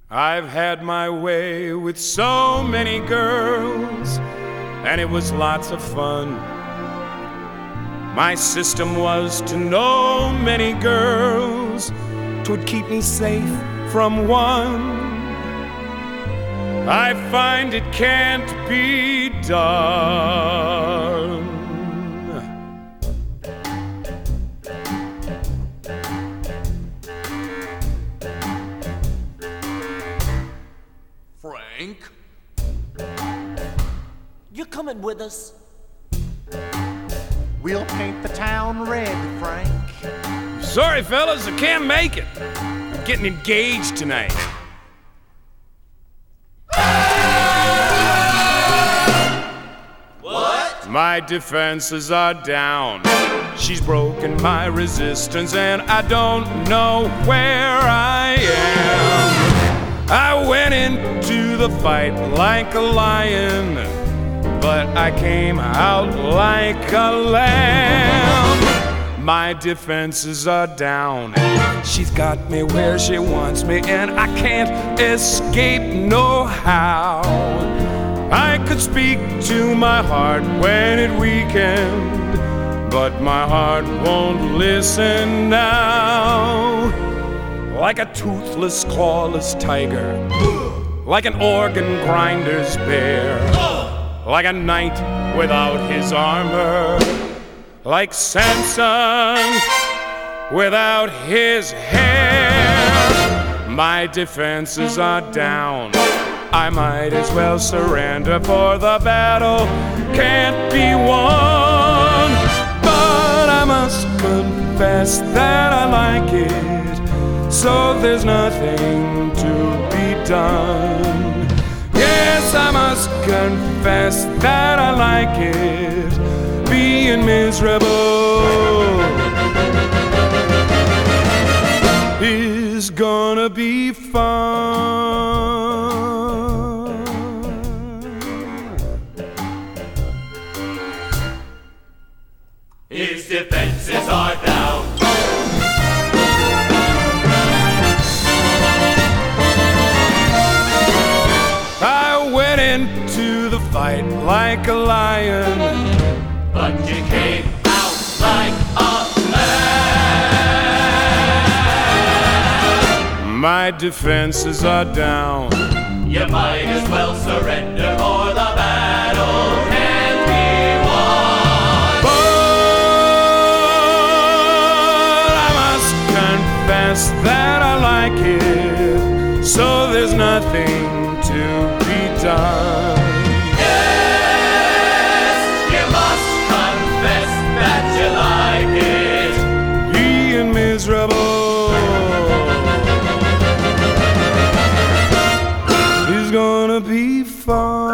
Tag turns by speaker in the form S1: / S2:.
S1: I've had my way with so many girls, and it was lots of fun. My system was to know many girls, 'twould keep me safe from one. I find it can't be done.
S2: Frank? You coming with us?
S3: We'll paint the town red, Frank.
S1: Sorry, fellas, I can't make it. I'm getting engaged tonight.
S2: What?
S1: My defenses are down. She's broken my resistance, and I don't know where I am. I went into the fight like a lion, but I came out like a lamb. My defenses are down. She's got me where she wants me, and I can't escape no how. I could speak to my heart when it weakened, but my heart won't listen now. Like a toothless, clawless tiger, like an organ grinder's bear, like a knight without his armor, like Samson without his hair. My defenses are down. I might as well surrender, for the battle can't be won. But I must confess that I like it, so there's nothing to be done. Yes, I must confess that I like it, being miserable is gonna be fun.
S2: His defenses are down.
S1: I went into the fight like a lion,
S2: But you came out like a lamb.
S1: my defenses are down.
S2: You might as well surrender, or the battle can't be won.
S1: But I must confess that I like it, so there's nothing to be done.
S2: Yes, you must confess that you like it.
S1: Being miserable is gonna be fun.